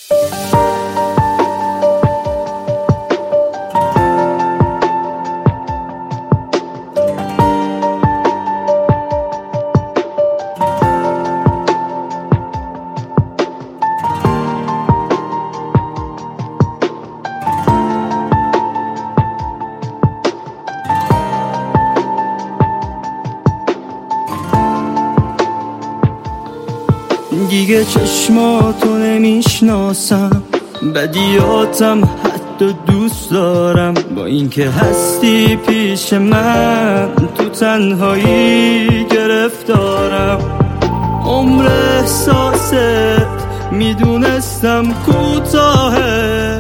دیگه چشماتو نمیشناسم، بدیاتم حتی دوست دارم. با اینکه هستی پیش من، تو تنهایی گرفتارم. عمر احساست میدونستم کوتاهه،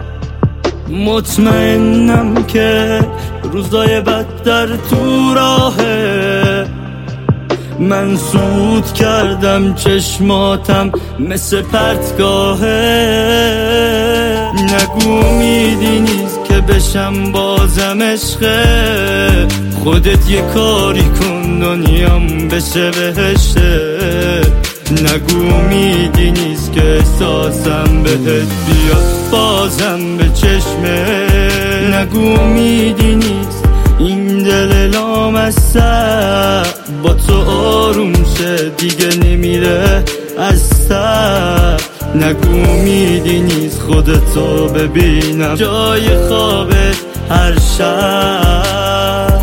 مطمئنم که روزای بدتر تو راهه. من سود کردم چشماتم مثل پرتگاهه. نگو امیدی نیست که بشم بازم عشقه، خودت یه کاری کن دنیام بشه بهشته. نگو امیدی نیست که احساسم بهت بیاد بازم به چشمه. نگو امیدی نیست این دل لامصب با تو آروم شه دیگه نمیره از سر. نگو امیدی نیست خودتو ببینم جای خوابت هر شب.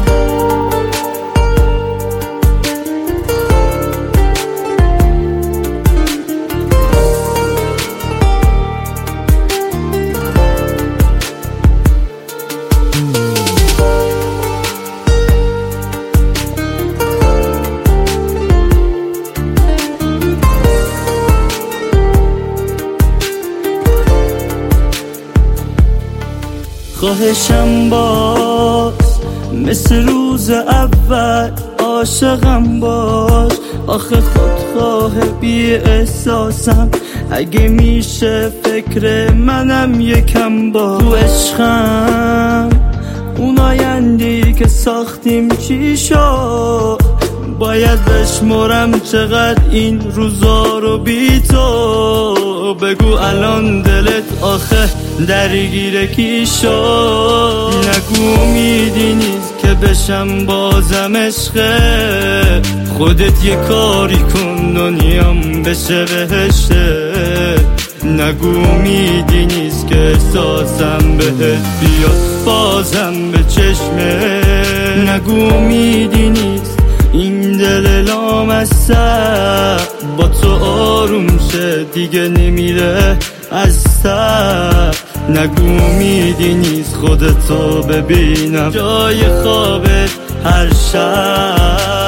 خواهشم باز مثل روز اول عاشقم باش. آخه خودخواه بی احساسم، اگه میشه فکر منم یکم با. تو عشقم اون آیندی که ساختیم چی شد؟ باید بشمرم چقدر این روزا رو بی تو. بگو الان دلت آخه درگیر کی شد؟ نگو امیدی نیست که بشم بازم عشقه، خودت یه کاری کن دنیام بشه بهشته. نگو امیدی نیست که احساسم بهت بیاد بازم به چشمه. نگو امیدی نیست این دل لامصب با تو آروم شه دیگه نمیره از سر. نگو امیدی نیست خودتو ببینم جای خوابت هر شب.